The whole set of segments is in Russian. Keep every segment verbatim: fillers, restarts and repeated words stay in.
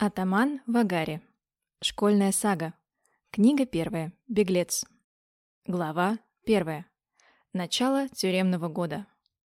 Атаман Вагари. Школьная сага. Книга первая. Беглец. Глава первая. Начало тюремного года.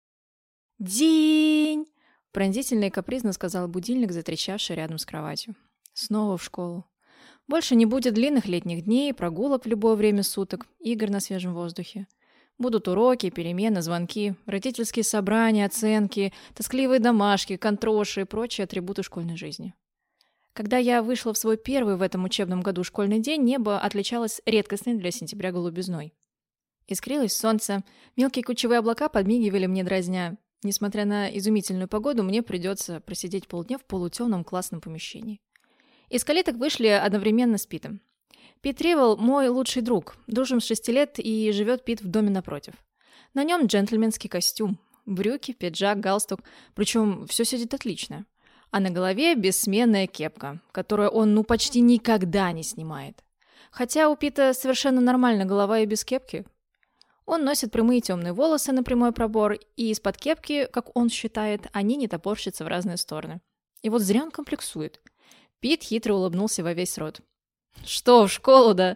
«День!» — пронзительно и капризно сказал будильник, затрещавший рядом с кроватью. Снова в школу. Больше не будет длинных летних дней, прогулок в любое время суток, игр на свежем воздухе. Будут уроки, перемены, звонки, родительские собрания, оценки, тоскливые домашки, контроши и прочие атрибуты школьной жизни. Когда я вышла в свой первый в этом учебном году школьный день, небо отличалось редкостной для сентября голубизной. Искрилось солнце, мелкие кучевые облака подмигивали мне дразня. Несмотря на изумительную погоду, мне придется просидеть полдня в полутемном классном помещении. Из калиток вышли одновременно с Питом. Пит Ривел – мой лучший друг, дружим с шести лет, и живет Пит в доме напротив. На нем джентльменский костюм, брюки, пиджак, галстук, причем все сидит отлично. А на голове бессменная кепка, которую он ну почти никогда не снимает. Хотя у Пита совершенно нормальная голова и без кепки. Он носит прямые темные волосы на прямой пробор, и из-под кепки, как он считает, они не топорщатся в разные стороны. И вот зря он комплексует. Пит хитро улыбнулся во весь рот. «Что, в школу, да?»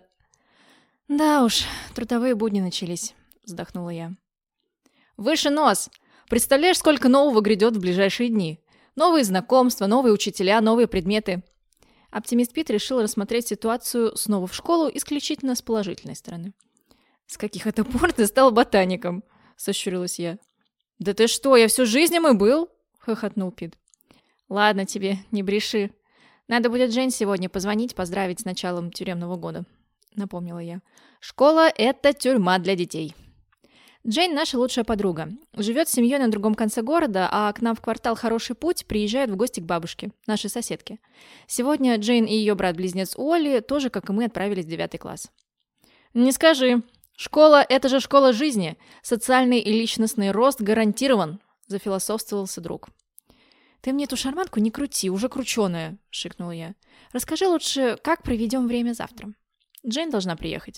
«Да уж, трудовые будни начались», — вздохнула я. «Выше нос! Представляешь, сколько нового грядет в ближайшие дни? Новые знакомства, новые учителя, новые предметы». Оптимист Пит решил рассмотреть ситуацию снова в школу исключительно с положительной стороны. «С каких это пор ты стал ботаником?» — сощурилась я. «Да ты что, я всю жизнь им и был!» — хохотнул Пит. «Ладно тебе, не бреши. Надо будет Жень сегодня позвонить, поздравить с началом тюремного года», — напомнила я. «Школа — это тюрьма для детей». Джейн наша лучшая подруга. Живет с семьей на другом конце города, а к нам в квартал «Хороший путь» приезжает в гости к бабушке, нашей соседке. Сегодня Джейн и ее брат-близнец Уолли тоже, как и мы, отправились в девятый класс. «Не скажи. Школа — это же школа жизни. Социальный и личностный рост гарантирован», — зафилософствовался друг. «Ты мне эту шарманку не крути, уже крученая», — шикнула я. «Расскажи лучше, как проведем время завтра. Джейн должна приехать».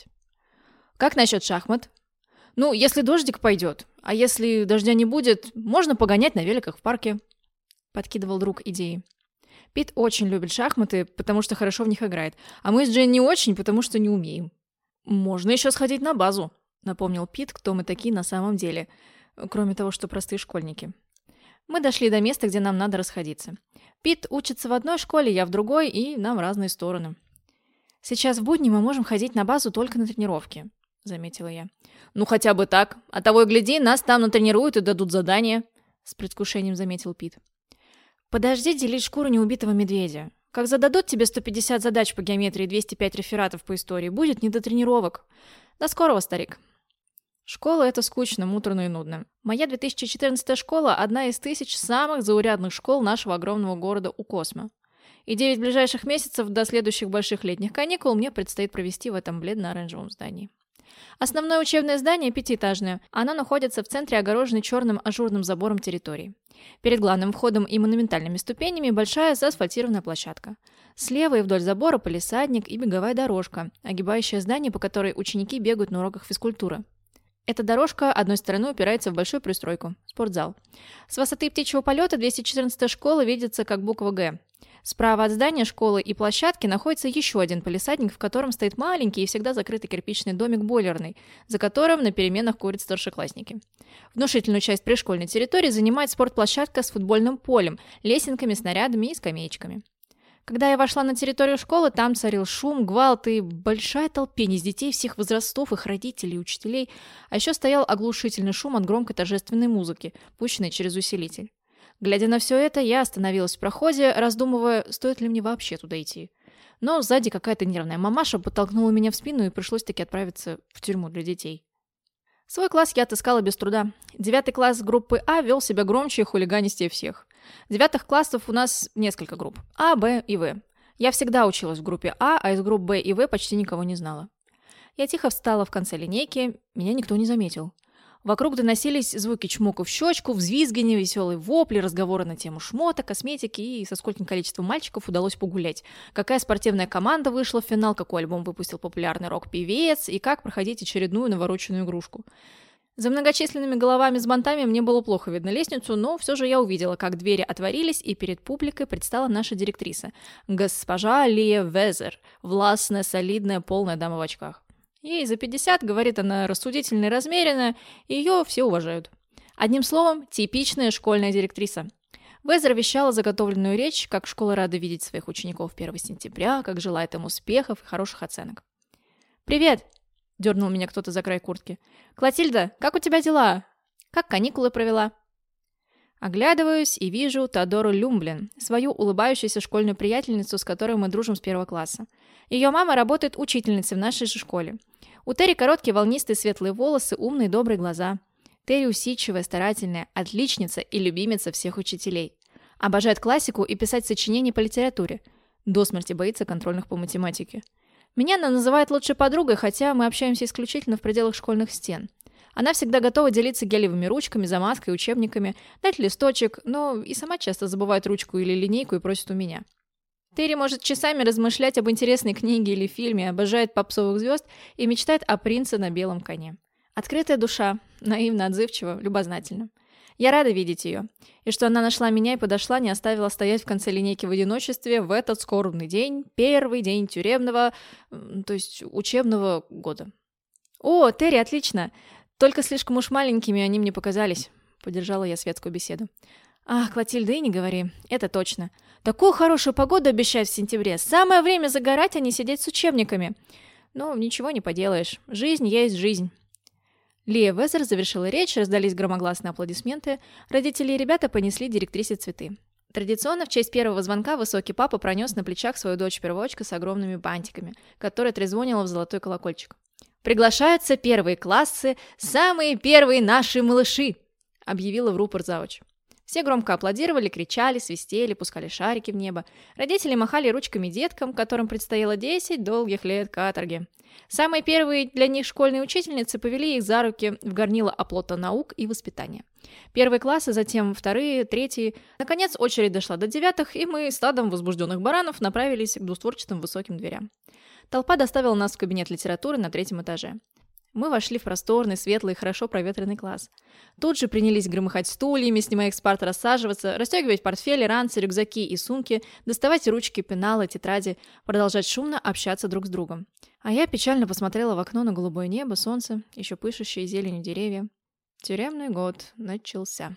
«Как насчет шахмат?» «Ну, если дождик пойдет, а если дождя не будет, можно погонять на великах в парке», — подкидывал друг идеи. Пит очень любит шахматы, потому что хорошо в них играет, а мы с Джейн не очень, потому что не умеем. «Можно еще сходить на базу», — напомнил Пит, кто мы такие на самом деле, кроме того, что простые школьники. Мы дошли до места, где нам надо расходиться. Пит учится в одной школе, я в другой, и нам в разные стороны. «Сейчас в будни мы можем ходить на базу только на тренировки», — заметила я. «Ну, хотя бы так. А того и гляди, нас там натренируют и дадут задание», — с предвкушением заметил Пит. «Подожди делить шкуру неубитого медведя. Как зададут тебе сто пятьдесят задач по геометрии и двести пять рефератов по истории, будет не до тренировок. До скорого, старик». Школа — это скучно, муторно и нудно. Моя две тысячи четырнадцатая школа — одна из тысяч самых заурядных школ нашего огромного города Укосмо. И девять ближайших месяцев до следующих больших летних каникул мне предстоит провести в этом бледно-оранжевом здании. Основное учебное здание пятиэтажное. Оно находится в центре огороженной черным ажурным забором территории. Перед главным входом и монументальными ступенями большая заасфальтированная площадка. Слева и вдоль забора палисадник и беговая дорожка, огибающая здание, по которой ученики бегают на уроках физкультуры. Эта дорожка одной стороной упирается в большую пристройку – спортзал. С высоты птичьего полета двести четырнадцатая школа видится как буква «Г». Справа от здания школы и площадки находится еще один палисадник, в котором стоит маленький и всегда закрытый кирпичный домик бойлерный, за которым на переменах курят старшеклассники. Внушительную часть пришкольной территории занимает спортплощадка с футбольным полем, лесенками, снарядами и скамеечками. Когда я вошла на территорию школы, там царил шум, гвалт и большая толпень из детей всех возрастов, их родителей и учителей, а еще стоял оглушительный шум от громкой торжественной музыки, пущенной через усилитель. Глядя на все это, я остановилась в проходе, раздумывая, стоит ли мне вообще туда идти. Но сзади какая-то нервная мамаша подтолкнула меня в спину, и пришлось таки отправиться в тюрьму для детей. Свой класс я отыскала без труда. Девятый класс группы А вел себя громче и хулиганистее всех. Девятых классов у нас несколько групп – А, Б и В. Я всегда училась в группе А, а из групп Б и В почти никого не знала. Я тихо встала в конце линейки, меня никто не заметил. Вокруг доносились звуки чмока в щечку, взвизгивания, веселые вопли, разговоры на тему шмота, косметики и со скольким количеством мальчиков удалось погулять. Какая спортивная команда вышла в финал, какой альбом выпустил популярный рок-певец и как проходить очередную навороченную игрушку. За многочисленными головами с бантами мне было плохо видно лестницу, но все же я увидела, как двери отворились, и перед публикой предстала наша директриса, госпожа Лия Везер, властная, солидная, полная дама в очках. Ей за пятьдесят, говорит она, рассудительно и размеренно, и ее все уважают. Одним словом, типичная школьная директриса. Везер вещала заготовленную речь, как школа рада видеть своих учеников первого сентября, как желает им успехов и хороших оценок. «Привет!» — дернул меня кто-то за край куртки. «Клотильда, как у тебя дела? Как каникулы провела?» Оглядываюсь и вижу Теодору Люмблин, свою улыбающуюся школьную приятельницу, с которой мы дружим с первого класса. Ее мама работает учительницей в нашей же школе. У Терри короткие волнистые светлые волосы, умные добрые глаза. Терри усидчивая, старательная, отличница и любимица всех учителей. Обожает классику и писать сочинения по литературе. До смерти боится контрольных по математике. Меня она называет лучшей подругой, хотя мы общаемся исключительно в пределах школьных стен. Она всегда готова делиться гелевыми ручками, замазкой, учебниками, дать листочек, но и сама часто забывает ручку или линейку и просит у меня. Терри может часами размышлять об интересной книге или фильме, обожает попсовых звезд и мечтает о принце на белом коне. Открытая душа, наивно, отзывчива, любознательна. Я рада видеть ее. И что она нашла меня и подошла, не оставила стоять в конце линейки в одиночестве в этот скорбный день, первый день тюремного, то есть учебного года. «О, Терри, отлично! Только слишком уж маленькими они мне показались», — поддержала я светскую беседу. «Ах, Клотильда, и не говори, это точно. Такую хорошую погоду обещают в сентябре. Самое время загорать, а не сидеть с учебниками. Но ничего не поделаешь. Жизнь есть жизнь». Лия Везер завершила речь, раздались громогласные аплодисменты. Родители и ребята понесли директрисе цветы. Традиционно в честь первого звонка высокий папа пронес на плечах свою дочь-первочку с огромными бантиками, которая трезвонила в золотой колокольчик. «Приглашаются первые классы, самые первые наши малыши!» — объявила в рупор завуч. Все громко аплодировали, кричали, свистели, пускали шарики в небо. Родители махали ручками деткам, которым предстояло десять долгих лет каторги. Самые первые для них школьные учительницы повели их за руки в горнило оплота наук и воспитания. Первые классы, затем вторые, третьи. Наконец очередь дошла до девятых, и мы стадом возбужденных баранов направились к двустворчатым высоким дверям. Толпа доставила нас в кабинет литературы на третьем этаже. Мы вошли в просторный, светлый и хорошо проветренный класс. Тут же принялись громыхать стульями, снимая их с парт, рассаживаться, расстегивать портфели, ранцы, рюкзаки и сумки, доставать ручки, пеналы, тетради, продолжать шумно общаться друг с другом. А я печально посмотрела в окно на голубое небо, солнце, еще пышущие зеленью деревья. Тюремный год начался.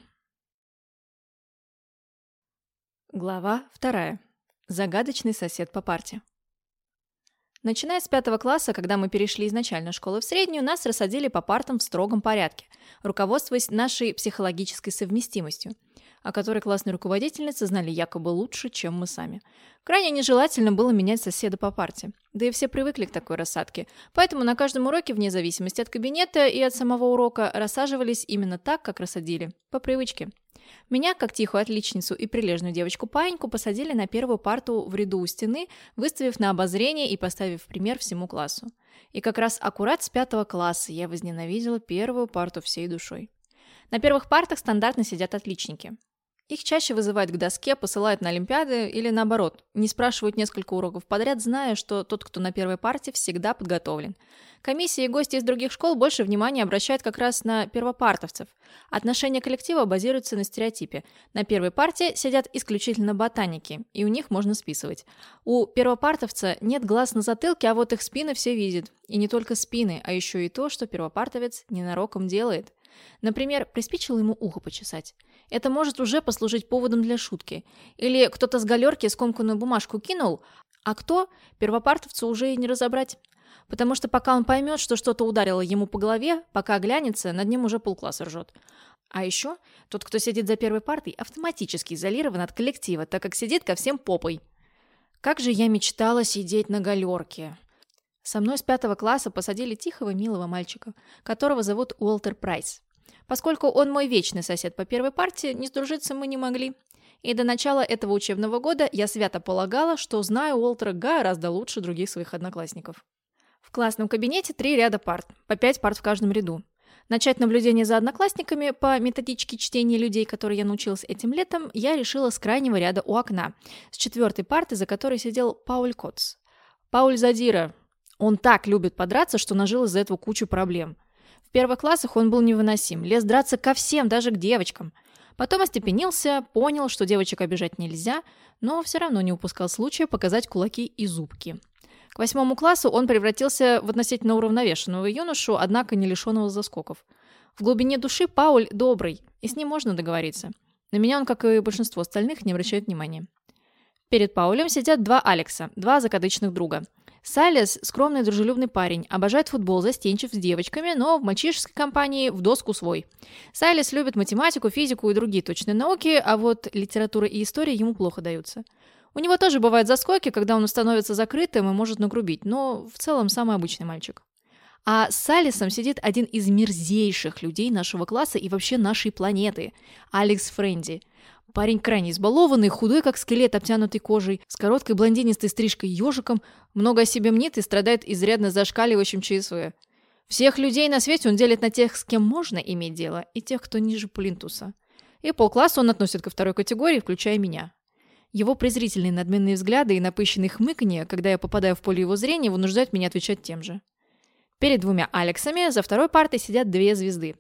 Глава вторая. Загадочный сосед по парте. Начиная с пятого класса, когда мы перешли из начальной школы в среднюю, нас рассадили по партам в строгом порядке, руководствуясь нашей психологической совместимостью, о которой классные руководительницы знали якобы лучше, чем мы сами. Крайне нежелательно было менять соседа по парте. Да и все привыкли к такой рассадке, поэтому на каждом уроке, вне зависимости от кабинета и от самого урока, рассаживались именно так, как рассадили, по привычке. Меня, как тихую отличницу и прилежную девочку-паиньку, посадили на первую парту в ряду у стены, выставив на обозрение и поставив в пример всему классу. И как раз аккурат с пятого класса я возненавидела первую парту всей душой. На первых партах стандартно сидят отличники. Их чаще вызывают к доске, посылают на олимпиады или наоборот, не спрашивают несколько уроков подряд, зная, что тот, кто на первой парте, всегда подготовлен. Комиссии и гости из других школ больше внимания обращают как раз на первопартовцев. Отношение коллектива базируется на стереотипе. На первой парте сидят исключительно ботаники, и у них можно списывать. У первопартовца нет глаз на затылке, а вот их спины все видят. И не только спины, а еще и то, что первопартовец ненароком делает. Например, приспичило ему ухо почесать. Это может уже послужить поводом для шутки. Или кто-то с галерки скомканную бумажку кинул, а кто, первопартовцу уже и не разобрать. Потому что пока он поймет, что что-то ударило ему по голове, пока оглянется, над ним уже полкласса ржет. А еще тот, кто сидит за первой партой, автоматически изолирован от коллектива, так как сидит ко всем попой. Как же я мечтала сидеть на галерке. Со мной с пятого класса посадили тихого, милого мальчика, которого зовут Уолтер Прайс. Поскольку он мой вечный сосед по первой парте, не сдружиться мы не могли. И до начала этого учебного года я свято полагала, что знаю Уолтера гораздо лучше других своих одноклассников. В классном кабинете три ряда парт, по пять парт в каждом ряду. Начать наблюдение за одноклассниками по методичке чтения людей, которой я научилась этим летом, я решила с крайнего ряда у окна, с четвертой парты, за которой сидел Пауль Коц. Пауль задира. Он так любит подраться, что нажил из-за этого кучу проблем. В первых классах он был невыносим, лез драться ко всем, даже к девочкам. Потом остепенился, понял, что девочек обижать нельзя, но все равно не упускал случая показать кулаки и зубки. К восьмому классу он превратился в относительно уравновешенного юношу, однако не лишенного заскоков. В глубине души Пауль добрый, и с ним можно договориться. На меня он, как и большинство остальных, не обращает внимания. Перед Паулем сидят два Алекса, два закадычных друга. Сайлес – скромный, дружелюбный парень, обожает футбол, застенчив с девочками, но в мальчишеской компании в доску свой. Сайлес любит математику, физику и другие точные науки, а вот литература и история ему плохо даются. У него тоже бывают заскоки, когда он становится закрытым и может нагрубить, но в целом самый обычный мальчик. А с Сайлесом сидит один из мерзейших людей нашего класса и вообще нашей планеты – Алекс Френди. Парень крайне избалованный, худой, как скелет, обтянутый кожей, с короткой блондинистой стрижкой-ежиком, много о себе мнит и страдает изрядно зашкаливающим ЧСВ. Всех людей на свете он делит на тех, с кем можно иметь дело, и тех, кто ниже плинтуса. И полкласса он относит ко второй категории, включая меня. Его презрительные надменные взгляды и напыщенные хмыканье, когда я попадаю в поле его зрения, вынуждают меня отвечать тем же. Перед двумя Алексами за второй партой сидят две звезды.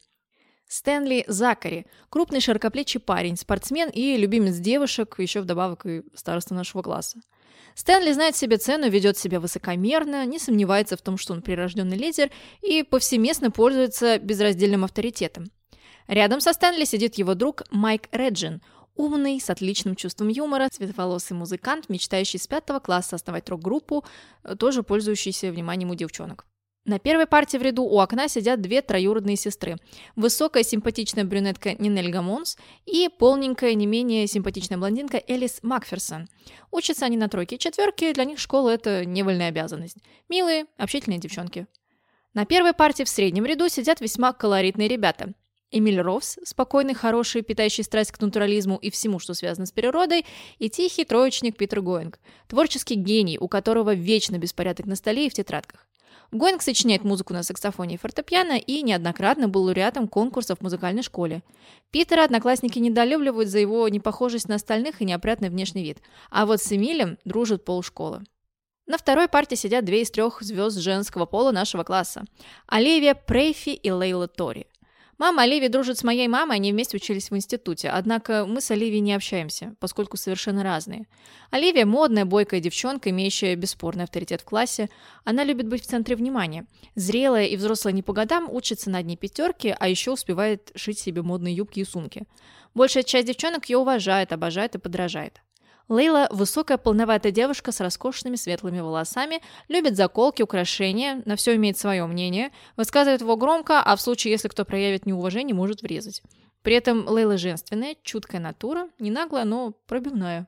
Стэнли Закари – крупный широкоплечий парень, спортсмен и любимец девушек, еще вдобавок и староста нашего класса. Стэнли знает себе цену, ведет себя высокомерно, не сомневается в том, что он прирожденный лидер и повсеместно пользуется безраздельным авторитетом. Рядом со Стэнли сидит его друг Майк Реджин – умный, с отличным чувством юмора, светловолосый музыкант, мечтающий с пятого класса основать рок-группу, тоже пользующийся вниманием у девчонок. На первой парте в ряду у окна сидят две троюродные сестры. Высокая симпатичная брюнетка Нинель Гамонс и полненькая, не менее симпатичная блондинка Элис Макферсон. Учатся они на тройке и четверке, для них школа – это невольная обязанность. Милые, общительные девчонки. На первой парте в среднем ряду сидят весьма колоритные ребята. Эмиль Ровс, спокойный, хороший, питающий страсть к натурализму и всему, что связано с природой, и тихий троечник Питер Гоинг, творческий гений, у которого вечно беспорядок на столе и в тетрадках. Гоинг сочиняет музыку на саксофоне и фортепиано и неоднократно был лауреатом конкурсов в музыкальной школе. Питера одноклассники недолюбливают за его непохожесть на остальных и неопрятный внешний вид, а вот с Эмилем дружит полшколы. На второй парте сидят две из трех звезд женского пола нашего класса – Оливия Прейфи и Лейла Тори. Мама Оливии дружит с моей мамой, они вместе учились в институте, однако мы с Оливией не общаемся, поскольку совершенно разные. Оливия – модная, бойкая девчонка, имеющая бесспорный авторитет в классе. Она любит быть в центре внимания. Зрелая и взрослая не по годам, учится на одни пятерки, а еще успевает шить себе модные юбки и сумки. Большая часть девчонок ее уважает, обожает и подражает. Лейла – высокая полноватая девушка с роскошными светлыми волосами, любит заколки, украшения, на все имеет свое мнение, высказывает его громко, а в случае, если кто проявит неуважение, может врезать. При этом Лейла женственная, чуткая натура, не наглая, но пробивная.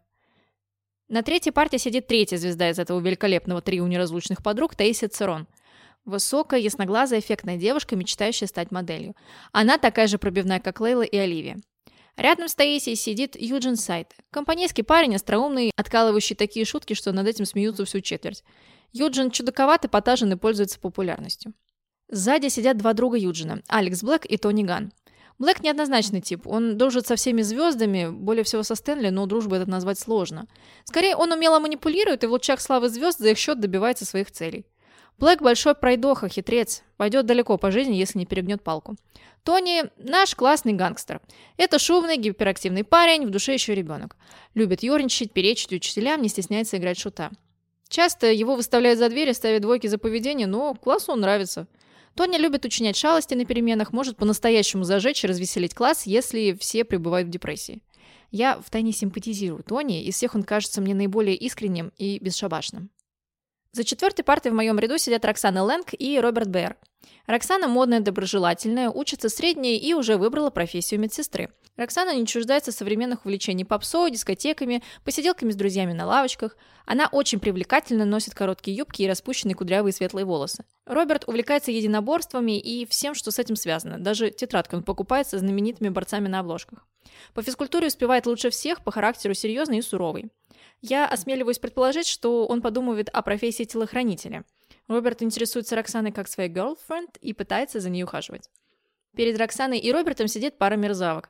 На третьей парте сидит третья звезда из этого великолепного трио неразлучных подруг – Тейси Церон. Высокая, ясноглазая, эффектная девушка, мечтающая стать моделью. Она такая же пробивная, как Лейла и Оливия. Рядом с Таисией сидит Юджин Сайт. Компанейский парень, остроумный, откалывающий такие шутки, что над этим смеются всю четверть. Юджин чудаковат, эпатажен и пользуется популярностью. Сзади сидят два друга Юджина – Алекс Блэк и Тони Ган. Блэк неоднозначный тип. Он дружит со всеми звездами, более всего со Стэнли, но дружбу это назвать сложно. Скорее, он умело манипулирует и в лучах славы звезд за их счет добивается своих целей. Блэк большой пройдоха, хитрец. Пойдет далеко по жизни, если не перегнет палку. Тони – наш классный гангстер. Это шумный, гиперактивный парень, в душе еще ребенок. Любит ерничать, перечить учителям, не стесняется играть шута. Часто его выставляют за дверь и ставят двойки за поведение, но классу он нравится. Тони любит учинять шалости на переменах, может по-настоящему зажечь и развеселить класс, если все пребывают в депрессии. Я втайне симпатизирую Тони, из всех он кажется мне наиболее искренним и бесшабашным. За четвертой партой в моем ряду сидят Роксана Лэнг и Роберт Бэр. Роксана модная, доброжелательная, учится средней и уже выбрала профессию медсестры. Роксана не чуждается современных увлечений попсой, дискотеками, посиделками с друзьями на лавочках. Она очень привлекательно, носит короткие юбки и распущенные кудрявые светлые волосы. Роберт увлекается единоборствами и всем, что с этим связано. Даже тетрадку он покупает со знаменитыми борцами на обложках. По физкультуре успевает лучше всех, по характеру серьезный и суровый. Я осмеливаюсь предположить, что он подумывает о профессии телохранителя. Роберт интересуется Роксаной как своей girlfriend и пытается за ней ухаживать. Перед Роксаной и Робертом сидит пара мерзавок.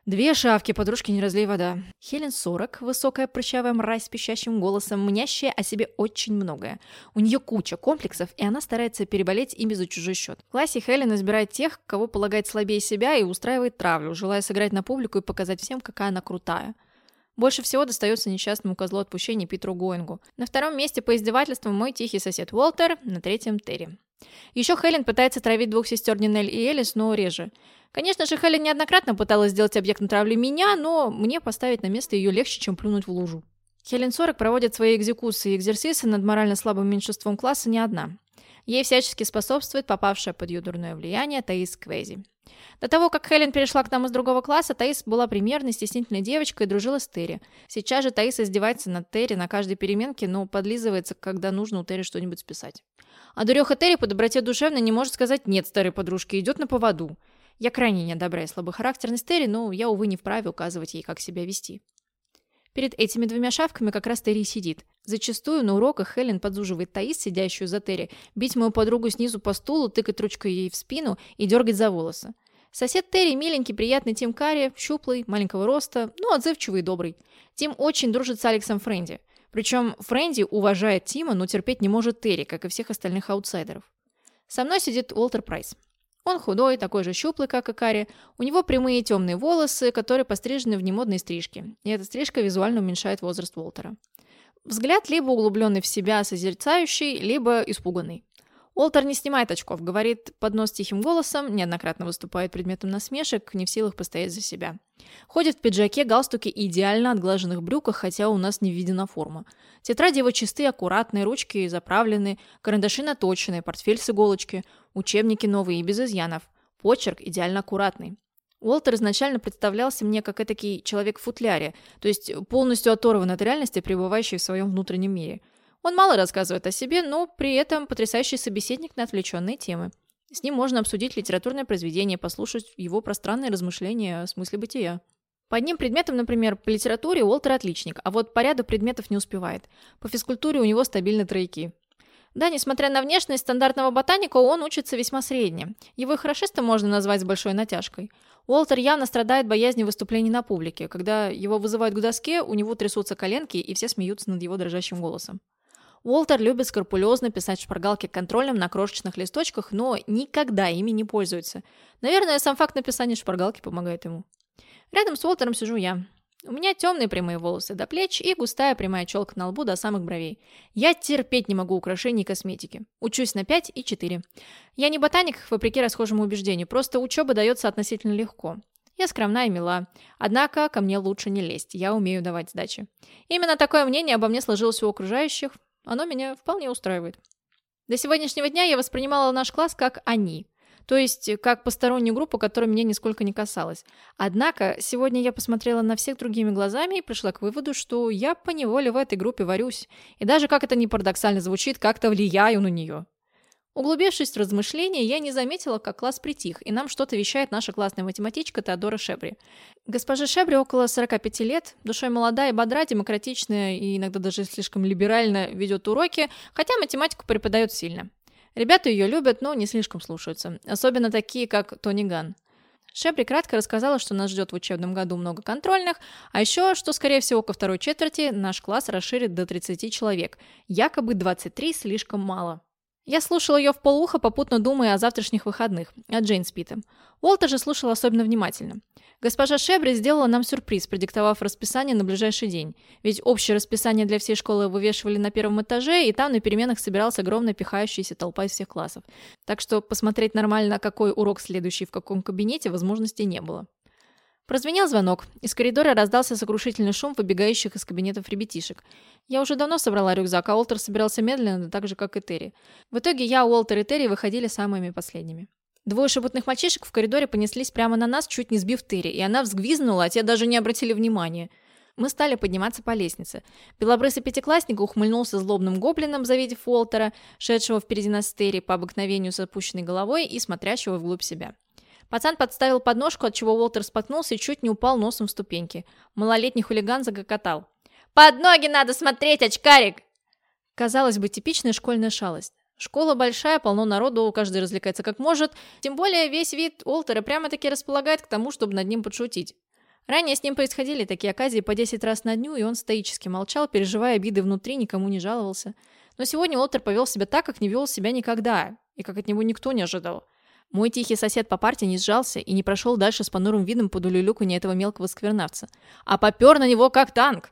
Две шавки, подружки, не разлей вода. Хелен сорок, высокая прыщавая мразь с пищащим голосом, мнящая о себе очень многое. У нее куча комплексов, и она старается переболеть ими за чужой счет. В классе Хелен избирает тех, кого полагает слабее себя, и устраивает травлю, желая сыграть на публику и показать всем, какая она крутая. Больше всего достается несчастному козлу отпущения Питеру Гоингу. На втором месте по издевательствам мой тихий сосед Уолтер, на третьем Терри. Еще Хелен пытается травить двух сестер Нинель и Элис, но реже. Конечно же, Хелен неоднократно пыталась сделать объектом травли меня, но мне поставить на место ее легче, чем плюнуть в лужу. Хелен сорок проводит свои экзекуции и экзерсисы над морально слабым меньшинством класса не одна. Ей всячески способствует попавшая под ее дурное влияние Таис Квези. До того, как Хелен перешла к нам из другого класса, Таис была примерной, стеснительной девочкой и дружила с Терри. Сейчас же Таис издевается над Терри на каждой переменке, но подлизывается, когда нужно у Терри что-нибудь списать. А дуреха Терри по доброте душевной не может сказать «нет» старой подружке, идет на поводу. Я крайне не одобряю слабохарактерность Терри, но я, увы, не вправе указывать ей, как себя вести. Перед этими двумя шавками как раз Терри сидит. Зачастую на уроках Хелен подзуживает Таис, сидящую за Терри, бить мою подругу снизу по стулу, тыкать ручкой ей в спину и дергать за волосы. Сосед Терри миленький, приятный Тим Карри, щуплый, маленького роста, но отзывчивый и добрый. Тим очень дружит с Алексом Френди. Причем Френди уважает Тима, но терпеть не может Терри, как и всех остальных аутсайдеров. Со мной сидит Уолтер Прайс. Он худой, такой же щуплый, как и Карри. У него прямые темные волосы, которые пострижены в немодные стрижки. И эта стрижка визуально уменьшает возраст Уолтера. Взгляд либо углубленный в себя, созерцающий, либо испуганный. Уолтер не снимает очков, говорит под нос тихим голосом, неоднократно выступает предметом насмешек, не в силах постоять за себя. Ходит в пиджаке, галстуке и идеально отглаженных брюках, хотя у нас не введена форма. Тетради его чистые, аккуратные, ручки заправлены, карандаши наточенные, портфель с иголочки, учебники новые и без изъянов. Почерк идеально аккуратный. Уолтер изначально представлялся мне как этакий человек в футляре, то есть полностью оторван от реальности, пребывающий в своем внутреннем мире. Он мало рассказывает о себе, но при этом потрясающий собеседник на отвлеченные темы. С ним можно обсудить литературное произведение, послушать его пространные размышления о смысле бытия. По одним предметам, например, по литературе Уолтер отличник, а вот по ряду предметов не успевает. По физкультуре у него стабильно тройки. Да, несмотря на внешность стандартного ботаника, он учится весьма средне. Его и хорошистом можно назвать с большой натяжкой. Уолтер явно страдает боязнью выступлений на публике. Когда его вызывают к доске, у него трясутся коленки, и все смеются над его дрожащим голосом. Уолтер любит скрупулезно писать шпаргалки контрольным на крошечных листочках, но никогда ими не пользуется. Наверное, сам факт написания шпаргалки помогает ему. Рядом с Уолтером сижу я. У меня темные прямые волосы до плеч и густая прямая челка на лбу до самых бровей. Я терпеть не могу украшений и косметики. Учусь на пять и четыре. Я не ботаник, вопреки расхожему убеждению, просто учеба дается относительно легко. Я скромна и мила. Однако ко мне лучше не лезть, я умею давать сдачи. Именно такое мнение обо мне сложилось у окружающих. Оно меня вполне устраивает. До сегодняшнего дня я воспринимала наш класс как «они», то есть как постороннюю группу, которая меня нисколько не касалась. Однако сегодня я посмотрела на всех другими глазами и пришла к выводу, что я поневоле в этой группе варюсь, и даже, как это ни парадоксально звучит, как-то влияю на нее. Углубившись в размышления, я не заметила, как класс притих, и нам что-то вещает наша классная математичка Теодора Шебри. Госпоже Шебри около сорока пяти лет, душой молодая и бодра, демократичная и иногда даже слишком либерально ведет уроки, хотя математику преподает сильно. Ребята ее любят, но не слишком слушаются, особенно такие, как Тони Ган. Шебри кратко рассказала, что нас ждет в учебном году много контрольных, а еще, что, скорее всего, ко второй четверти наш класс расширит до тридцати человек, якобы двадцать три слишком мало. Я слушала ее вполуха, попутно думая о завтрашних выходных, о Джейн с Питом. Уолтер же слушал особенно внимательно. Госпожа Шебри сделала нам сюрприз, продиктовав расписание на ближайший день. Ведь общее расписание для всей школы вывешивали на первом этаже, и там на переменах собиралась огромная пихающаяся толпа из всех классов. Так что посмотреть нормально, какой урок следующий в каком кабинете, возможности не было. Прозвенел звонок. Из коридора раздался сокрушительный шум выбегающих из кабинетов ребятишек. Я уже давно собрала рюкзак, а Уолтер собирался медленно, так же, как и Терри. В итоге я, Уолтер и Терри выходили самыми последними. Двое шебутных мальчишек в коридоре понеслись прямо на нас, чуть не сбив Терри, и она взвизгнула, а те даже не обратили внимания. Мы стали подниматься по лестнице. Белобрысый пятиклассник ухмыльнулся злобным гоблином, завидев Уолтера, шедшего впереди нас с Терри по обыкновению с опущенной головой и смотрящего вглубь себя. Пацан подставил подножку, отчего Уолтер споткнулся и чуть не упал носом в ступеньки. Малолетний хулиган загокотал. «Под ноги надо смотреть, очкарик!» Казалось бы, типичная школьная шалость. Школа большая, полно народу, каждый развлекается как может. Тем более весь вид Уолтера прямо-таки располагает к тому, чтобы над ним подшутить. Ранее с ним происходили такие оказии по десять раз на дню, и он стоически молчал, переживая обиды внутри, никому не жаловался. Но сегодня Уолтер повел себя так, как не вел себя никогда, и как от него никто не ожидал. Мой тихий сосед по парте не сжался и не прошел дальше с понурым видом под улюлюканье этого мелкого сквернавца, а попер на него как танк.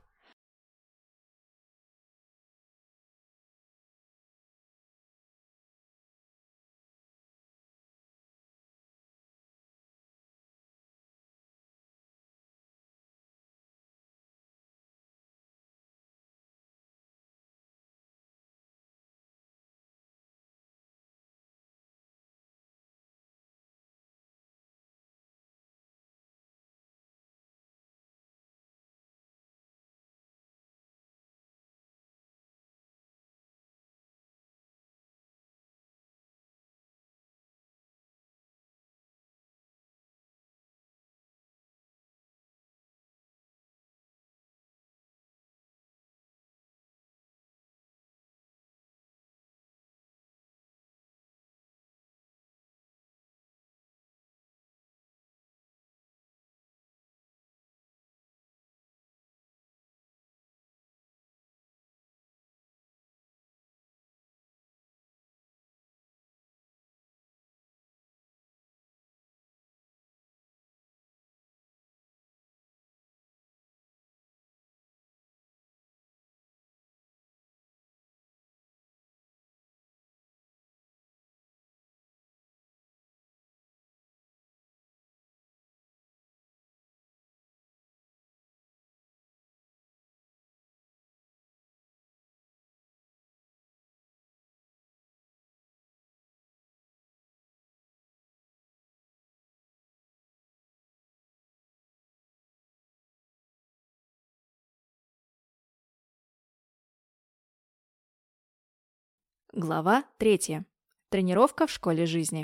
Глава третья. Тренировка в школе жизни.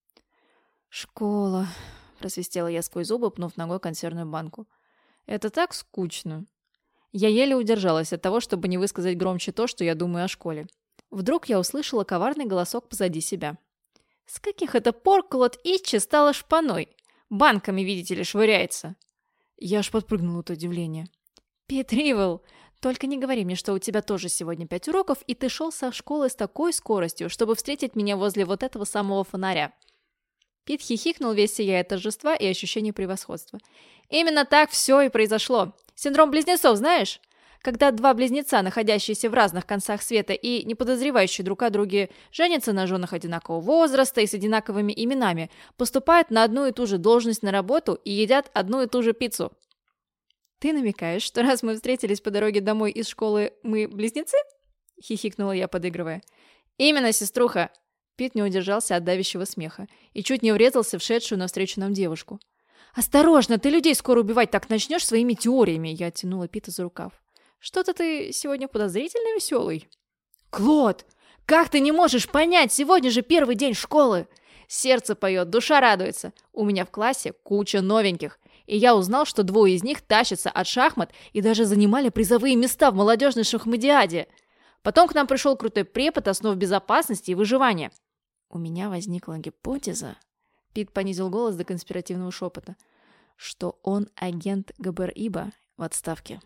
«Школа», — просвистела я сквозь зубы, пнув ногой консервную банку. «Это так скучно». Я еле удержалась от того, чтобы не высказать громче то, что я думаю о школе. Вдруг я услышала коварный голосок позади себя. «С каких это пор Клод Итчи стала шпаной? Банками, видите ли, швыряется». Я аж подпрыгнула от удивления. «Пит Ривел, только не говори мне, что у тебя тоже сегодня пять уроков, и ты шел со школы с такой скоростью, чтобы встретить меня возле вот этого самого фонаря». Пит хихикнул, весь сияя от торжества и ощущения превосходства. «Именно так все и произошло. Синдром близнецов знаешь? Когда два близнеца, находящиеся в разных концах света и не подозревающие друг о друге, женятся на женах одинакового возраста и с одинаковыми именами, поступают на одну и ту же должность на работу и едят одну и ту же пиццу». «Ты намекаешь, что раз мы встретились по дороге домой из школы, мы близнецы?» — хихикнула я, подыгрывая. «Именно, сеструха!» Пит не удержался от давящего смеха и чуть не врезался в шедшую навстречу нам девушку. «Осторожно, ты людей скоро убивать так начнешь своими теориями!» Я оттянула Пита за рукав. «Что-то ты сегодня подозрительно веселый». «Клод, как ты не можешь понять? Сегодня же первый день школы!» Сердце поет, душа радуется. У меня в классе куча новеньких. И я узнал, что двое из них тащатся от шахмат и даже занимали призовые места в молодежной шахматиаде. Потом к нам пришел крутой препод основ безопасности и выживания. У меня возникла гипотеза, Пит понизил голос до конспиративного шепота, что он агент ГБРИБа в отставке.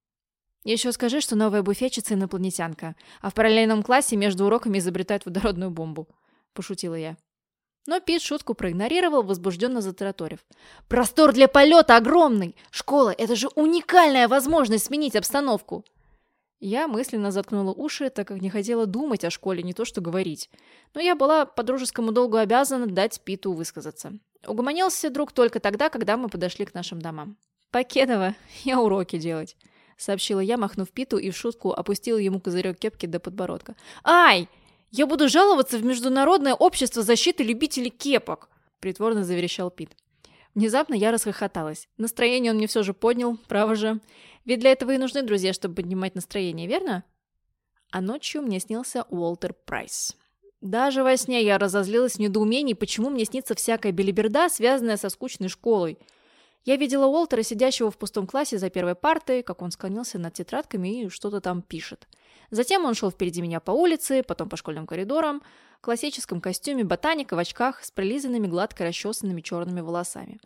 Еще скажи, что новая буфетчица инопланетянка, а в параллельном классе между уроками изобретает водородную бомбу. Пошутила я. Но Пит шутку проигнорировал, возбужденно затараторив. «Простор для полета огромный! Школа — это же уникальная возможность сменить обстановку!» Я мысленно заткнула уши, так как не хотела думать о школе, не то что говорить. Но я была по дружескому долгу обязана дать Питу высказаться. Угомонился друг только тогда, когда мы подошли к нашим домам. «Покедова, я уроки делать», — сообщила я, махнув Питу, и в шутку опустила ему козырек кепки до подбородка. «Ай! Я буду жаловаться в Международное общество защиты любителей кепок!» — притворно заверещал Пит. Внезапно я расхохоталась. Настроение он мне все же поднял, право же. Ведь для этого и нужны друзья, чтобы поднимать настроение, верно? А ночью мне снился Уолтер Прайс. Даже во сне я разозлилась в недоумении, почему мне снится всякая белиберда, связанная со скучной школой. Я видела Уолтера, сидящего в пустом классе за первой партой, как он склонился над тетрадками и что-то там пишет. Затем он шел впереди меня по улице, потом по школьным коридорам, в классическом костюме ботаника в очках с прилизанными, гладко расчесанными черными волосами.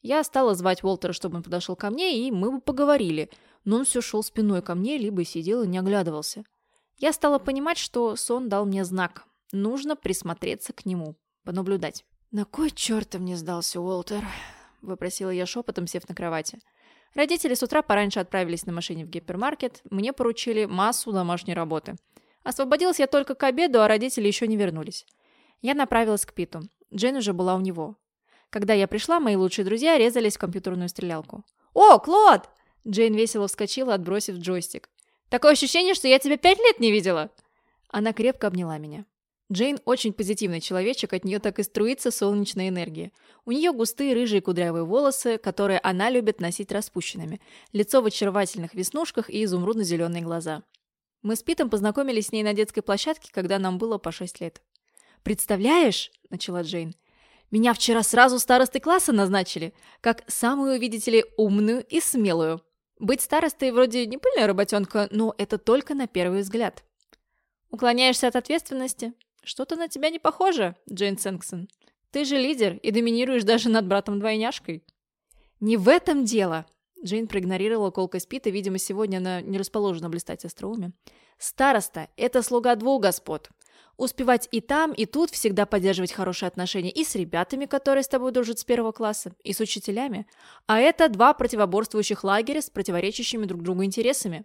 Я стала звать Уолтера, чтобы он подошел ко мне, и мы бы поговорили, но он все шел спиной ко мне, либо сидел и не оглядывался. Я стала понимать, что сон дал мне знак. Нужно присмотреться к нему, понаблюдать. «На кой черт мне сдался Уолтер?» – выпросила я шепотом, сев на кровати. Родители с утра пораньше отправились на машине в гипермаркет, мне поручили массу домашней работы. Освободилась я только к обеду, а родители еще не вернулись. Я направилась к Питу. Джейн уже была у него. Когда я пришла, мои лучшие друзья резались в компьютерную стрелялку. «О, Клод!» Джейн весело вскочила, отбросив джойстик. «Такое ощущение, что я тебя пять лет не видела!» Она крепко обняла меня. Джейн очень позитивный человечек, от нее так и струится солнечная энергия. У нее густые рыжие кудрявые волосы, которые она любит носить распущенными, лицо в очаровательных веснушках и изумрудно-зеленые глаза. Мы с Питом познакомились с ней на детской площадке, когда нам было по шесть лет. «Представляешь?» – начала Джейн. «Меня вчера сразу старостой класса назначили, как самую, видите ли, умную и смелую. Быть старостой вроде не пыльная работенка, но это только на первый взгляд». «Уклоняешься от ответственности?» «Что-то на тебя не похоже, Джейн Сэнксон. Ты же лидер и доминируешь даже над братом-двойняшкой». «Не в этом дело!» Джейн проигнорировала колкость Пита, видимо, сегодня она не расположена блистать остроумием. «Староста – это слуга двух господ. Успевать и там, и тут, всегда поддерживать хорошие отношения и с ребятами, которые с тобой дружат с первого класса, и с учителями. А это два противоборствующих лагеря с противоречащими друг другу интересами».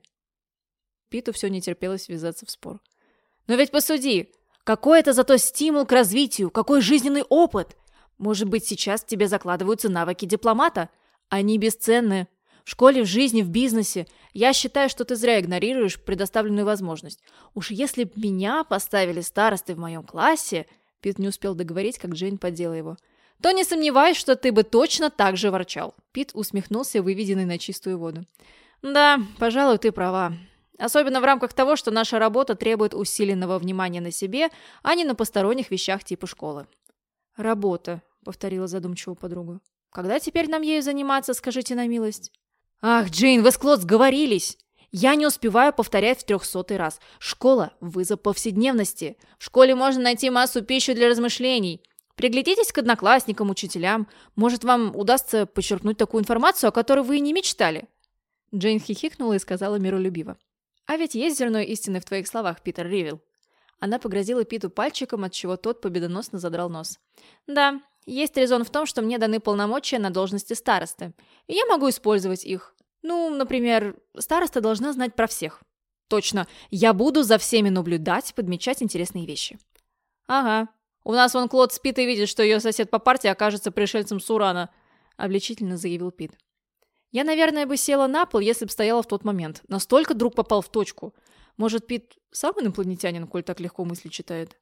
Питу все не терпелось ввязаться в спор. «Но ведь посуди! Какой это зато стимул к развитию, какой жизненный опыт! Может быть, сейчас в тебе закладываются навыки дипломата? Они бесценны. В школе, в жизни, в бизнесе. Я считаю, что ты зря игнорируешь предоставленную возможность. Уж если б меня поставили старостой в моем классе...» Пит не успел договорить, как Джейн поддела его. «То не сомневаюсь, что ты бы точно так же ворчал». Пит усмехнулся, выведенный на чистую воду. «Да, пожалуй, ты права. Особенно в рамках того, что наша работа требует усиленного внимания на себе, а не на посторонних вещах типа школы». «Работа», — повторила задумчиво подруга. «Когда теперь нам ею заниматься, скажите на милость?» «Ах, Джейн, вы с Клод сговорились! Я не успеваю повторять в трехсотый раз. Школа – вызов повседневности. В школе можно найти массу пищи для размышлений. Приглядитесь к одноклассникам, учителям. Может, вам удастся подчеркнуть такую информацию, о которой вы и не мечтали?» Джейн хихикнула и сказала миролюбиво. «А ведь есть зерно истины в твоих словах, Питер Ривил». Она погрозила Питу пальчиком, отчего тот победоносно задрал нос. «Да, есть резон в том, что мне даны полномочия на должности старосты, и я могу использовать их. Ну, например, староста должна знать про всех». «Точно, я буду за всеми наблюдать, подмечать интересные вещи». «Ага, у нас вон Клод спит и видит, что ее сосед по парте окажется пришельцем с Урана», — обличительно заявил Пит. «Я, наверное, бы села на пол, если бы стояла в тот момент. Настолько друг попал в точку. Может, Пит сам инопланетянин, коль так легко мысли читает?»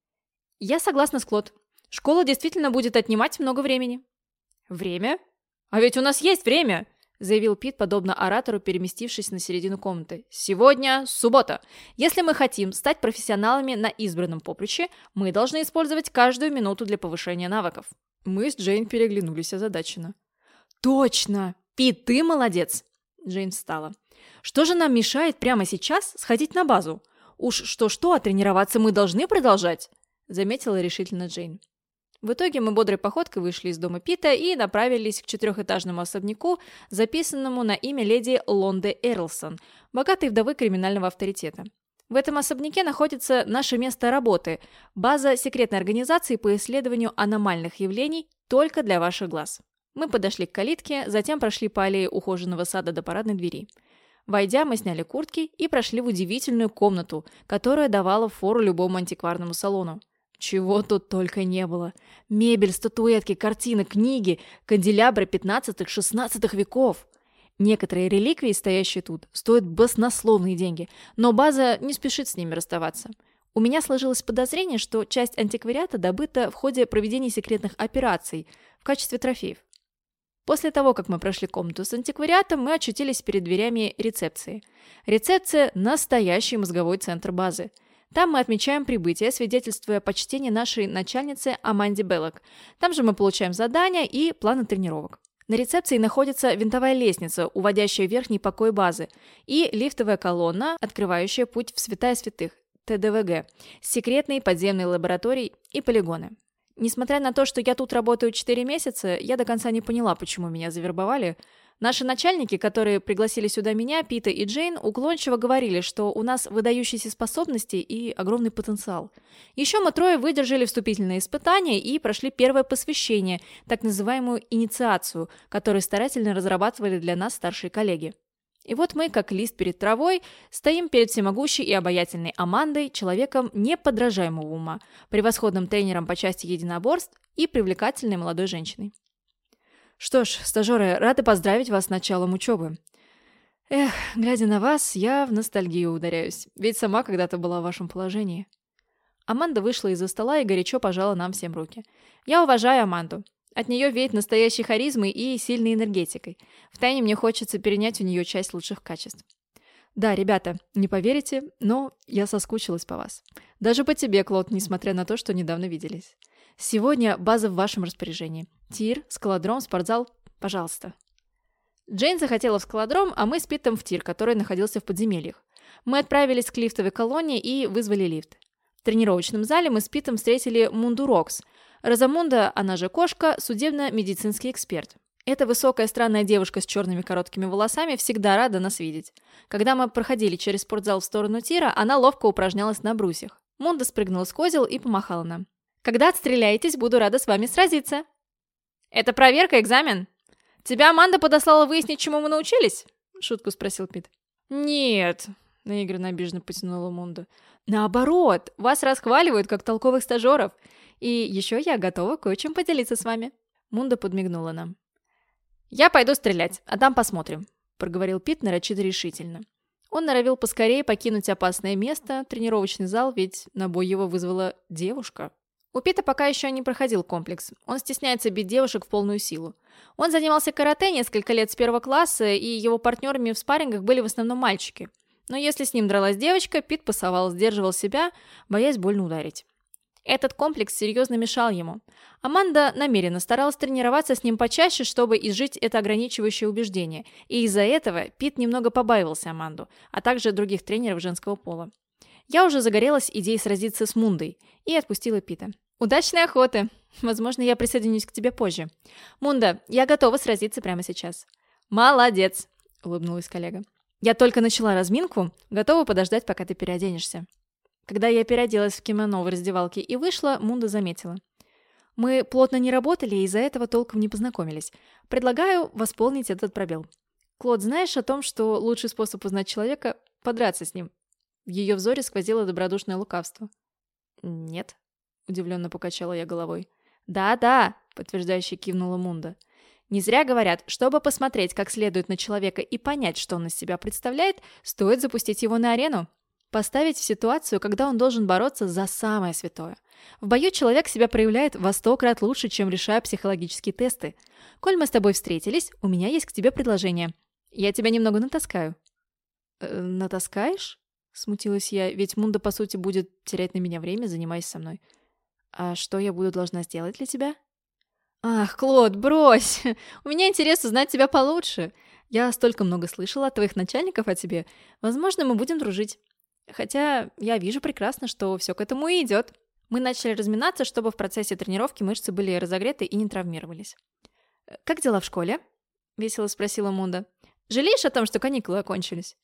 «Я согласна с Клод. Школа действительно будет отнимать много времени». «Время? А ведь у нас есть время!» — заявил Пит, подобно оратору, переместившись на середину комнаты. «Сегодня суббота. Если мы хотим стать профессионалами на избранном поприще, мы должны использовать каждую минуту для повышения навыков». Мы с Джейн переглянулись озадаченно. «Точно! Пит, ты молодец!» Джейн встала. «Что же нам мешает прямо сейчас сходить на базу? Уж что-что, а тренироваться мы должны продолжать», — заметила решительно Джейн. В итоге мы бодрой походкой вышли из дома Пита и направились к четырехэтажному особняку, записанному на имя леди Лонды Эрлсон, богатой вдовы криминального авторитета. В этом особняке находится наше место работы, база секретной организации по исследованию аномальных явлений только для ваших глаз. Мы подошли к калитке, затем прошли по аллее ухоженного сада до парадной двери. Войдя, мы сняли куртки и прошли в удивительную комнату, которая давала фору любому антикварному салону. Чего тут только не было. Мебель, статуэтки, картины, книги, канделябры пятнадцатого-шестнадцатого веков. Некоторые реликвии, стоящие тут, стоят баснословные деньги, но база не спешит с ними расставаться. У меня сложилось подозрение, что часть антиквариата добыта в ходе проведения секретных операций в качестве трофеев. После того, как мы прошли комнату с антиквариатом, мы очутились перед дверями рецепции. Рецепция – настоящий мозговой центр базы. Там мы отмечаем прибытие, свидетельствуя почтение нашей начальницы Аманде Беллок. Там же мы получаем задания и планы тренировок. На рецепции находится винтовая лестница, уводящая в верхний покой базы, и лифтовая колонна, открывающая путь в святая святых – тэ дэ вэ гэ, секретные подземные лаборатории и полигоны. Несмотря на то, что я тут работаю четыре месяца, я до конца не поняла, почему меня завербовали. Наши начальники, которые пригласили сюда меня, Пита и Джейн, уклончиво говорили, что у нас выдающиеся способности и огромный потенциал. Еще мы трое выдержали вступительные испытания и прошли первое посвящение, так называемую инициацию, которую старательно разрабатывали для нас старшие коллеги. И вот мы, как лист перед травой, стоим перед всемогущей и обаятельной Амандой, человеком неподражаемого ума, превосходным тренером по части единоборств и привлекательной молодой женщиной. Что ж, стажеры, рады поздравить вас с началом учебы. Эх, глядя на вас, я в ностальгию ударяюсь, ведь сама когда-то была в вашем положении. Аманда вышла из-за стола и горячо пожала нам всем руки. Я уважаю Аманду. От нее веет настоящей харизмой и сильной энергетикой. Втайне мне хочется перенять у нее часть лучших качеств. Да, ребята, не поверите, но я соскучилась по вас. Даже по тебе, Клод, несмотря на то, что недавно виделись. Сегодня база в вашем распоряжении. Тир, скалодром, спортзал. Пожалуйста. Джейн захотела в скалодром, а мы с Питом в тир, который находился в подземельях. Мы отправились к лифтовой колонне и вызвали лифт. В тренировочном зале мы с Питом встретили Мунду Рокс. Розамунда, она же кошка, судебно-медицинский эксперт. Эта высокая странная девушка с черными короткими волосами всегда рада нас видеть. Когда мы проходили через спортзал в сторону тира, она ловко упражнялась на брусьях. Мунда спрыгнула с козел и помахала нам. «Когда отстреляетесь, буду рада с вами сразиться». «Это проверка, экзамен? Тебя Аманда подослала выяснить, чему мы научились?» — шутку спросил Пит. «Нет», — наигранно обиженно потянула Мунда. «Наоборот, вас расхваливают, как толковых стажеров. И еще я готова кое-чем поделиться с вами». Мунда подмигнула нам. «Я пойду стрелять, а там посмотрим», — проговорил Пит нарочито решительно. Он норовил поскорее покинуть опасное место, тренировочный зал, ведь на бой его вызвала девушка. У Пита пока еще не проходил комплекс. Он стесняется бить девушек в полную силу. Он занимался карате несколько лет с первого класса, и его партнерами в спаррингах были в основном мальчики. Но если с ним дралась девочка, Пит пасовал, сдерживал себя, боясь больно ударить. Этот комплекс серьезно мешал ему. Аманда намеренно старалась тренироваться с ним почаще, чтобы изжить это ограничивающее убеждение, и из-за этого Пит немного побаивался Аманду, а также других тренеров женского пола. Я уже загорелась идеей сразиться с Мундой и отпустила Пита. «Удачной охоты! Возможно, я присоединюсь к тебе позже. Мунда, я готова сразиться прямо сейчас». «Молодец!» — улыбнулась коллега. «Я только начала разминку, готова подождать, пока ты переоденешься». Когда я переоделась в кимоно в раздевалке и вышла, Мунда заметила. «Мы плотно не работали и из-за этого толком не познакомились. Предлагаю восполнить этот пробел. Клод, знаешь о том, что лучший способ узнать человека — подраться с ним?» В ее взоре сквозило добродушное лукавство. «Нет», — удивленно покачала я головой. «Да-да», — подтверждающе кивнула Мунда. «Не зря говорят, чтобы посмотреть как следует на человека и понять, что он из себя представляет, стоит запустить его на арену. Поставить в ситуацию, когда он должен бороться за самое святое. В бою человек себя проявляет во сто крат лучше, чем решая психологические тесты. Коль мы с тобой встретились, у меня есть к тебе предложение. Я тебя немного натаскаю». «Э, натаскаешь?» — смутилась я, ведь Мунда, по сути, будет терять на меня время, занимаясь со мной. «А что я буду должна сделать для тебя?» «Ах, Клод, брось! У меня интерес узнать тебя получше. Я столько много слышала от твоих начальников о тебе. Возможно, мы будем дружить. Хотя я вижу прекрасно, что все к этому и идет». Мы начали разминаться, чтобы в процессе тренировки мышцы были разогреты и не травмировались. «Как дела в школе?» — весело спросила Мунда. «Жалеешь о том, что каникулы окончились?»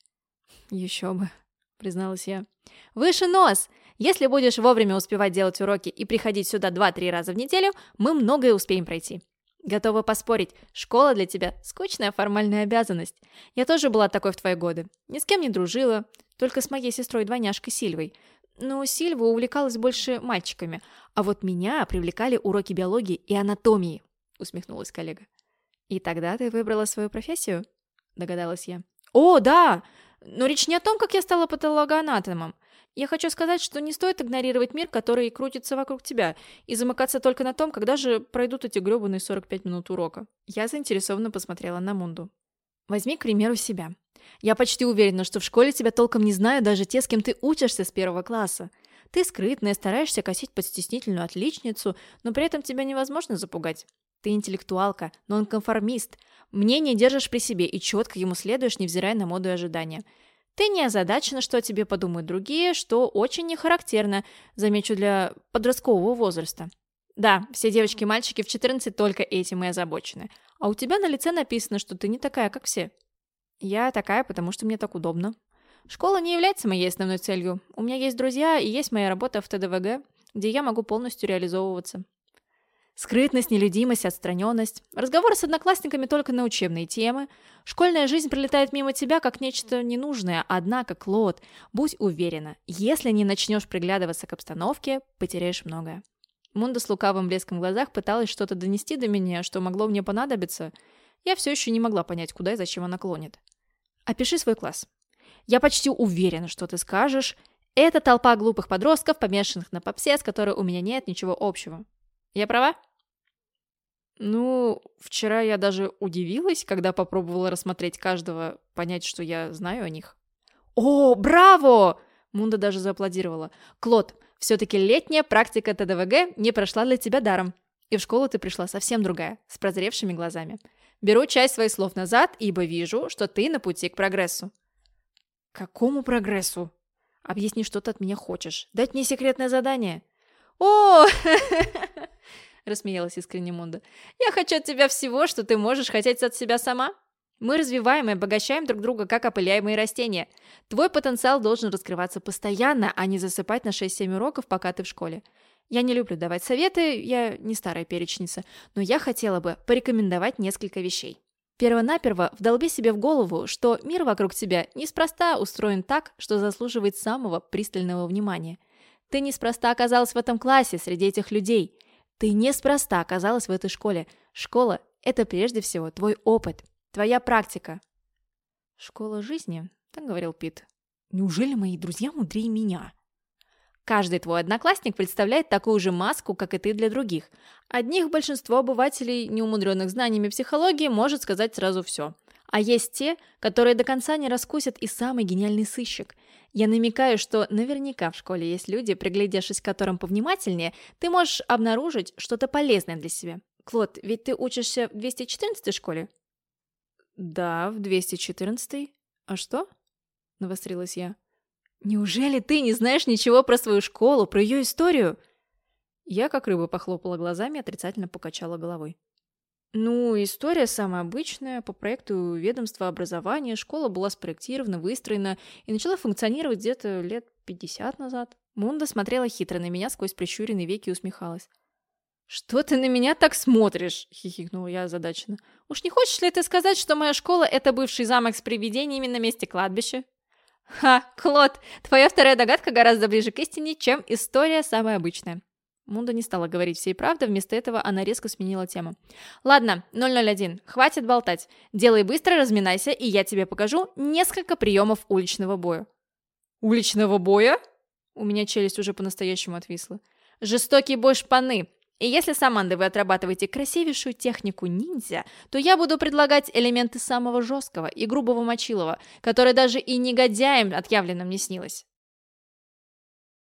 «Еще бы», — призналась я. «Выше нос! Если будешь вовремя успевать делать уроки и приходить сюда два-три раза в неделю, мы многое успеем пройти. Готова поспорить, школа для тебя – скучная формальная обязанность. Я тоже была такой в твои годы. Ни с кем не дружила, только с моей сестрой-двойняшкой Сильвой. Но Сильва увлекалась больше мальчиками, а вот меня привлекали уроки биологии и анатомии», – усмехнулась коллега. «И тогда ты выбрала свою профессию?» – догадалась я. «О, да! Но речь не о том, как я стала патологоанатомом. Я хочу сказать, что не стоит игнорировать мир, который крутится вокруг тебя, и замыкаться только на том, когда же пройдут эти грёбаные сорок пять минут урока». Я заинтересованно посмотрела на Мунду. «Возьми, к примеру, себя. Я почти уверена, что в школе тебя толком не знают даже те, с кем ты учишься с первого класса. Ты скрытная, стараешься косить под стеснительную отличницу, но при этом тебя невозможно запугать. Ты интеллектуалка, нонконформист. Мнение держишь при себе и четко ему следуешь, невзирая на моду и ожидания. Ты не озадачена, что о тебе подумают другие, что очень нехарактерно, замечу, для подросткового возраста. Да, все девочки и мальчики в четырнадцать только этим и озабочены. А у тебя на лице написано, что ты не такая, как все. Я такая, потому что мне так удобно. Школа не является моей основной целью. У меня есть друзья и есть моя работа в тэ дэ вэ гэ, где я могу полностью реализовываться. Скрытность, нелюдимость, отстраненность, разговоры с одноклассниками только на учебные темы. Школьная жизнь пролетает мимо тебя как нечто ненужное, однако, Клод, будь уверена, если не начнешь приглядываться к обстановке, потеряешь многое. Мунда с лукавым блеском в глазах пыталась что-то донести до меня, что могло мне понадобиться. Я все еще не могла понять, куда и зачем она клонит. Опиши свой класс. Я почти уверена, что ты скажешь. Это толпа глупых подростков, помешанных на попсе, с которой у меня нет ничего общего. Я права? Ну, вчера я даже удивилась, когда попробовала рассмотреть каждого, понять, что я знаю о них. О, браво! Мунда даже зааплодировала. Клод, все-таки летняя практика тэ дэ вэ гэ не прошла для тебя даром. И в школу ты пришла совсем другая, с прозревшими глазами. Беру часть своих слов назад, ибо вижу, что ты на пути к прогрессу. Какому прогрессу? Объясни, что ты от меня хочешь. Дать мне секретное задание. О, рассмеялась искренне Мунда. Я хочу от тебя всего, что ты можешь хотеть от себя сама. Мы развиваем и обогащаем друг друга, как опыляемые растения. Твой потенциал должен раскрываться постоянно, а не засыпать на шесть-семь уроков, пока ты в школе. Я не люблю давать советы, я не старая перечница, но я хотела бы порекомендовать несколько вещей. Первонаперво вдолби себе в голову, что мир вокруг тебя неспроста устроен так, что заслуживает самого пристального внимания. Ты неспроста оказалась в этом классе среди этих людей. Ты неспроста оказалась в этой школе. Школа – это прежде всего твой опыт, твоя практика. «Школа жизни», – так говорил Пит. «Неужели мои друзья мудрее меня?» Каждый твой одноклассник представляет такую же маску, как и ты для других. Одних большинство обывателей, неумудренных знаниями психологии, может сказать сразу все. А есть те, которые до конца не раскусят и самый гениальный сыщик. Я намекаю, что наверняка в школе есть люди, приглядевшись к которым повнимательнее, ты можешь обнаружить что-то полезное для себя. Клод, ведь ты учишься в двести четырнадцатой школе? Да, в двести четырнадцатой. А что? Навострилась я. Неужели ты не знаешь ничего про свою школу, про ее историю? Я как рыба похлопала глазами и отрицательно покачала головой. Ну, история самая обычная. По проекту ведомства образования школа была спроектирована, выстроена и начала функционировать где-то лет пятьдесят назад. Мунда смотрела хитро на меня сквозь прищуренные веки и усмехалась. «Что ты на меня так смотришь?» — хихикнула я озадаченно. «Уж не хочешь ли ты сказать, что моя школа — это бывший замок с привидениями на месте кладбища?» «Ха, Клод, твоя вторая догадка гораздо ближе к истине, чем история самая обычная». Мунда не стала говорить всей правды, вместо этого она резко сменила тему. «Ладно, ноль ноль один, хватит болтать. Делай быстро, разминайся, и я тебе покажу несколько приемов уличного боя». «Уличного боя?» У меня челюсть уже по-настоящему отвисла. «Жестокий бой шпаны. И если с Амандой вы отрабатываете красивейшую технику ниндзя, то я буду предлагать элементы самого жесткого и грубого мочилова, который даже и негодяям отъявленным не снилось.